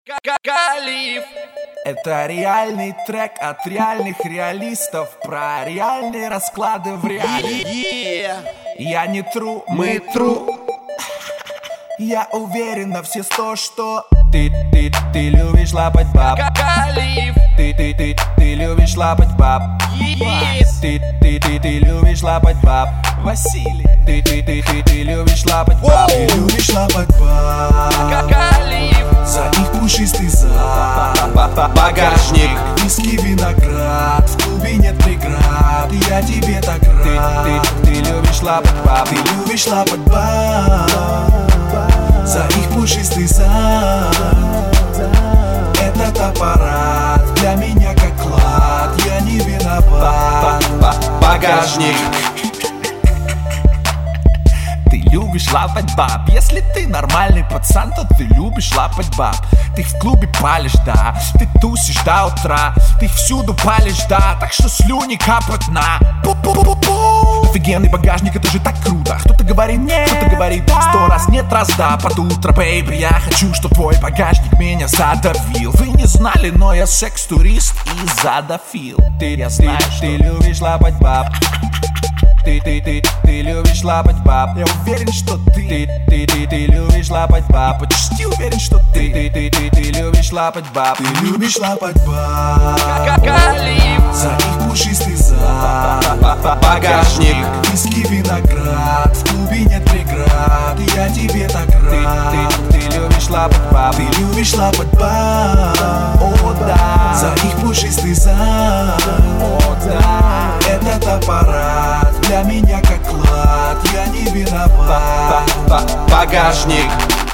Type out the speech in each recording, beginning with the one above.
Калиф. Это реальный трек от реальных реалистов про реальные расклады в реале. Я не тру, мы тру. Я уверен на все 100, что ты любишь лапать баб. Калиф. Ты любишь лапать баб. Ты любишь лапать баб. Василий. Ты любишь лапать баб. Ты любишь лапать баб. Калиф. За их пушистый зад. Багажник. Виски, виноград. В клубе нет преград. Я тебе так рад. Ты любишь лапать баб. Ты любишь лапать баб. За их пушистый зад. Этот аппарат для меня как клад. Я не виноват. Багажник. Ты любишь лапать баб. Если ты нормальный пацан, то ты любишь лапать баб. Ты в клубе палишь, да. Ты тусишь до утра. Ты всюду палишь, да. Так что слюни капают на пу-пу-пу-пу. Офигенный багажник, это же так круто. Кто-то говорит нет, кто-то говорит 100 раз нет, раз да. Под утро, бэйби, я хочу, чтоб твой багажник меня задавил. Вы не знали, но я секс-турист и задофил. Я знаю, ты любишь лапать баб. Ты любишь лапать баб. Я уверен, что ты любишь лапать баб. Почти уверен, что ты любишь лапать баб. Ты любишь лапать баб. Калиф. За их пушистый зад. Багажник. Виски, виноград. В клубе нет преград. Я тебе так рад. Ты любишь лапать баб. Ты любишь лапать баб. О, да. За их пушистый зад. О, да. Этот аппарат для меня как клад. Я не виноват. Багажник.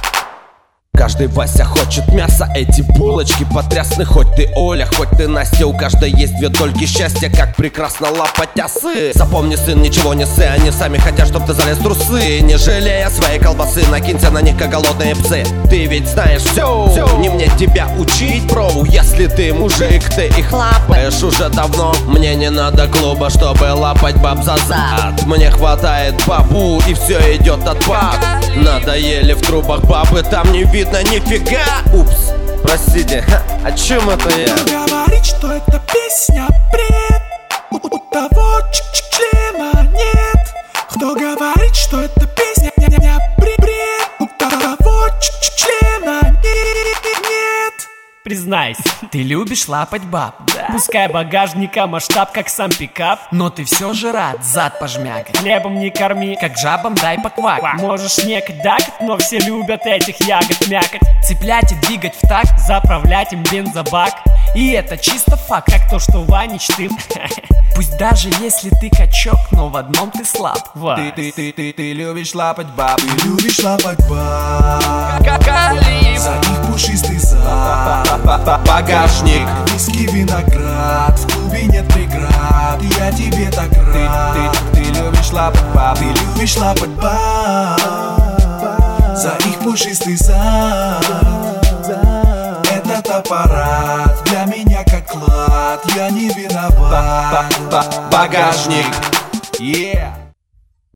Каждый Вася хочет мяса, эти булочки потрясны. Хоть ты Оля, хоть ты Настя, у каждой есть две дольки счастья. Как прекрасно лапать осы. Запомни, сын, ничего не ссы. Они сами хотят, чтоб ты залез в трусы. Не жалея своей колбасы, накинься на них, как голодные псы. Ты ведь знаешь все, не мне тебя учить, броу. Если ты мужик, ты их лапаешь уже давно. Мне не надо клуба, чтобы лапать баб за зад. Мне хватает бабу, и все идет от баб. Надоели в трубах бабы, там не видно нифига. Упс, простите, о чем это я? Кто говорит, что эта песня бред? У того члена нет. Кто говорит, что эта песня бред? У того члена нет. Признайся, ты любишь лапать баб, да. Пускай багажника масштаб, как сам пикап, но ты все же рад зад пожмякать. Хлебом не корми, как жабам дай поквак. Можешь некать дакать, но все любят этих ягод мякать. Цеплять и двигать в такт, заправлять им бензобак. И это чисто факт, как то, что Ванич ты. Пусть даже если ты качок, но в одном ты слаб. Ты любишь лапать баб. Ты любишь лапать баб. Калиф. За их пушистый зад. Багажник. Виски, виноград. В клубе нет преград. Я тебе так рад. Ты любишь лапать баб. Ты любишь лапать баб. За их пушистый зад. Этот аппарат для меня как клад. Я не виноват. Багажник. Yeah.